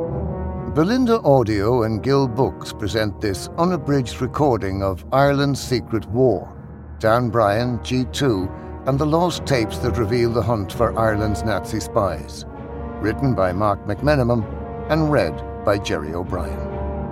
Belinda Audio and Gill Books present this unabridged recording of Ireland's Secret War, Dan Bryan, G2, and the lost tapes that reveal the hunt for Ireland's Nazi spies. Written by Mark McMenamon and read by Jerry O'Brien.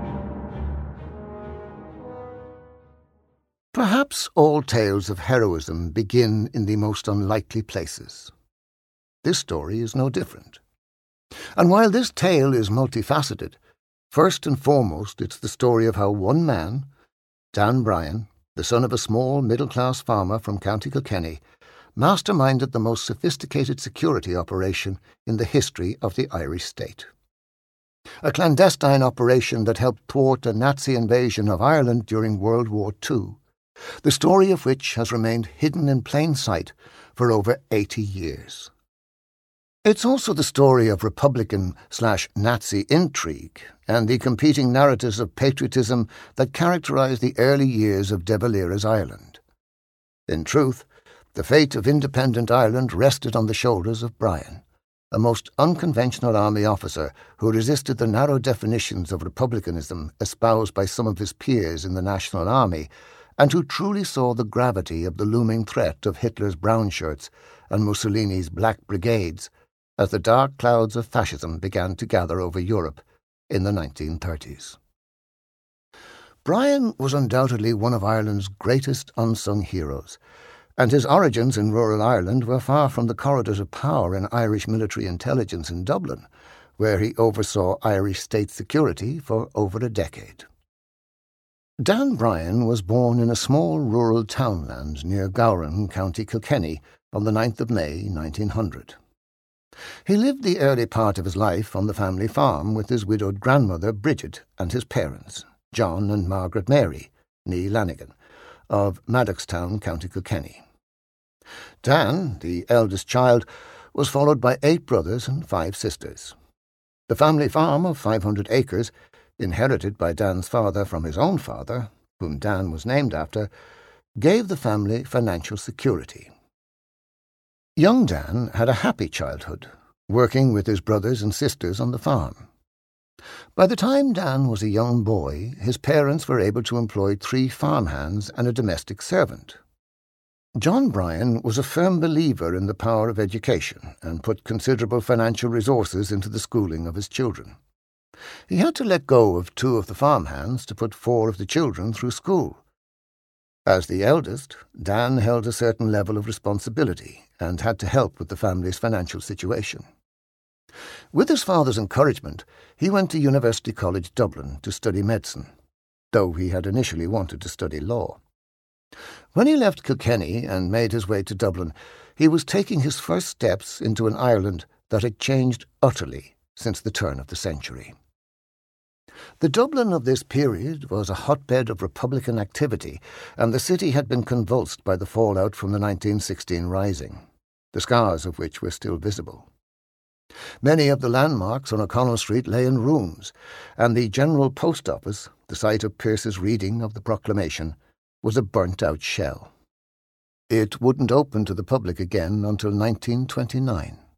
Perhaps all tales of heroism begin in the most unlikely places. This story is no different. And while this tale is multifaceted, first and foremost it's the story of how one man, Dan Bryan, the son of a small middle-class farmer from County Kilkenny, masterminded the most sophisticated security operation in the history of the Irish state. A clandestine operation that helped thwart a Nazi invasion of Ireland during World War II, the story of which has remained hidden in plain sight for over 80 years. It's also the story of Republican/Nazi intrigue and the competing narratives of patriotism that characterised the early years of De Valera's Ireland. In truth, the fate of independent Ireland rested on the shoulders of Bryan, a most unconventional army officer who resisted the narrow definitions of republicanism espoused by some of his peers in the National Army, and who truly saw the gravity of the looming threat of Hitler's brown shirts and Mussolini's black brigades as the dark clouds of fascism began to gather over Europe in the 1930s. Bryan was undoubtedly one of Ireland's greatest unsung heroes, and his origins in rural Ireland were far from the corridors of power in Irish military intelligence in Dublin, where he oversaw Irish state security for over a decade. Dan Bryan was born in a small rural townland near Gowran, County Kilkenny, on the 9th of May, 1900. He lived the early part of his life on the family farm with his widowed grandmother Bridget and his parents, John and Margaret Mary, née Lanigan, of Maddoxtown, County Kilkenny. Dan, the eldest child, was followed by 8 brothers and 5 sisters. The family farm of 500 acres, inherited by Dan's father from his own father, whom Dan was named after, gave the family financial security. Young Dan had a happy childhood, working with his brothers and sisters on the farm. By the time Dan was a young boy, his parents were able to employ 3 farmhands and a domestic servant. John Bryan was a firm believer in the power of education and put considerable financial resources into the schooling of his children. He had to let go of 2 of the farmhands to put 4 of the children through school. As the eldest, Dan held a certain level of responsibility and had to help with the family's financial situation. With his father's encouragement, he went to University College Dublin to study medicine, though he had initially wanted to study law. When he left Kilkenny and made his way to Dublin, he was taking his first steps into an Ireland that had changed utterly since the turn of the century. The Dublin of this period was a hotbed of Republican activity, and the city had been convulsed by the fallout from the 1916 Rising, the scars of which were still visible. Many of the landmarks on O'Connell Street lay in ruins, and the General Post Office, the site of Pearse's reading of the proclamation, was a burnt-out shell. It wouldn't open to the public again until 1929.